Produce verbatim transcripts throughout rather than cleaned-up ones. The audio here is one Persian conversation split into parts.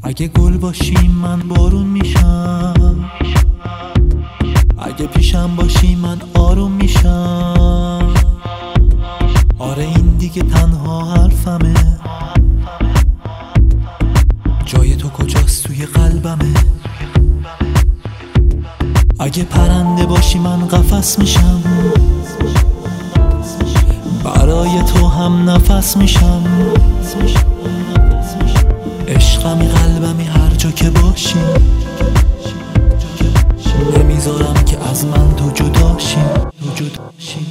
اگه گل باشی من بارون میشم، اگه پیشم باشی من آروم میشم. آره این دیگه تنها حرفمه، جای تو کجاست توی قلبمه. اگه پرنده باشی من قفس میشم، برای تو هم نفس میشم. عشقمی قلبمی هر جا که باشی، نمیذارم که از من تو جداشی. تو جداشی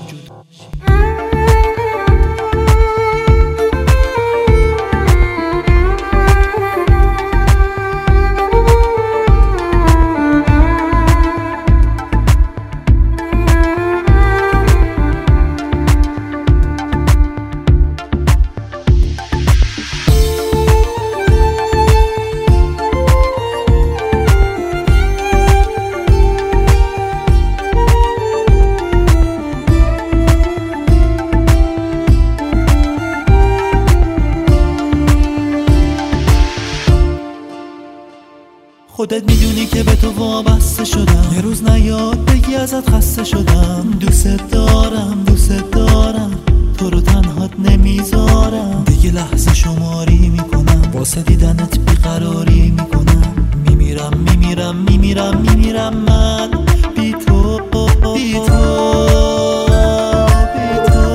خودت میدونی که به تو وابسته شدم، یه روز نیاد بگی ازت خسته شدم. دوست دارم دوست دارم تو رو تنهات نمیذارم. دیگه لحظه شماری میکنم، واسه دیدنت بیقراری میکنم. میمیرم میمیرم میمیرم میمیرم من بی تو بی تو بی تو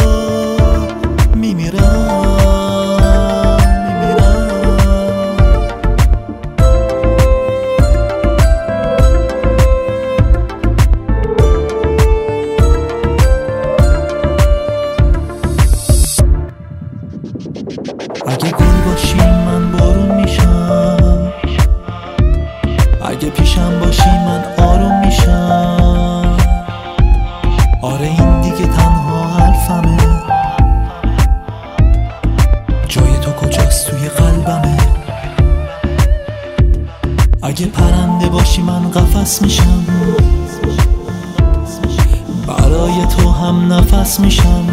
میمیرم. اگه گل باشی من بارون میشم، اگه پیشم باشی من آروم میشم. آره این دیگه تنها حرفمه، جای تو کجاست توی قلبمه. اگه پرنده باشی من قفس میشم، برای تو هم نفس میشم.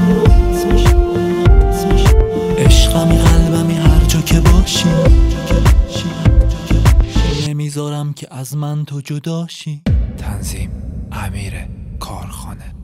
عشقمی قلبمی هر جا که باشی، نمیذارم که از من تو جداشی. تنظیم امیر کارخانه.